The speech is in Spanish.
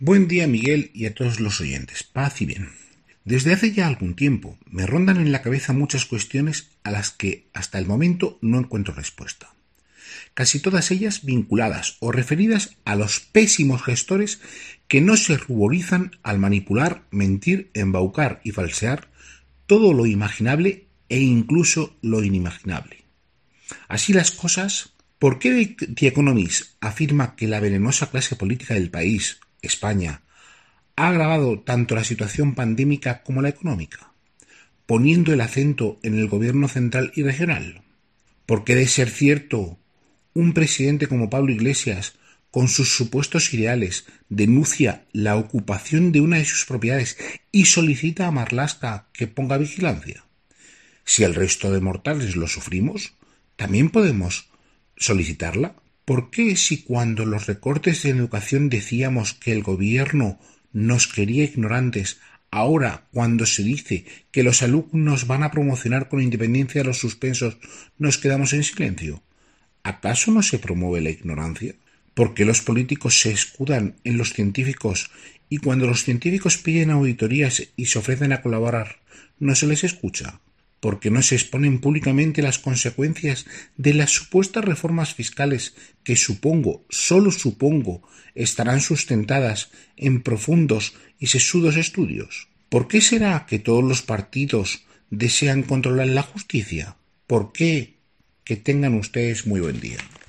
Buen día, Miguel, y a todos los oyentes. Paz y bien. Desde hace ya algún tiempo me rondan en la cabeza muchas cuestiones a las que hasta el momento no encuentro respuesta. Casi todas ellas vinculadas o referidas a los pésimos gestores que no se ruborizan al manipular, mentir, embaucar y falsear todo lo imaginable e incluso lo inimaginable. Así las cosas, ¿por qué The Economist afirma que la venenosa clase política del país, España, ha agravado tanto la situación pandémica como la económica, poniendo el acento en el gobierno central y regional? ¿Por qué, de ser cierto, un presidente como Pablo Iglesias, con sus supuestos ideales, denuncia la ocupación de una de sus propiedades y solicita a Marlaska que ponga vigilancia? Si el resto de mortales lo sufrimos, ¿también podemos solicitarla? ¿Por qué, si cuando los recortes en educación decíamos que el gobierno nos quería ignorantes, ahora cuando se dice que los alumnos van a promocionar con independencia de los suspensos, nos quedamos en silencio? ¿Acaso no se promueve la ignorancia? ¿Por qué los políticos se escudan en los científicos y cuando los científicos piden auditorías y se ofrecen a colaborar, no se les escucha? ¿Por qué no se exponen públicamente las consecuencias de las supuestas reformas fiscales que solo supongo, estarán sustentadas en profundos y sesudos estudios? ¿Por qué será que todos los partidos desean controlar la justicia? ¿Por qué? Que tengan ustedes muy buen día.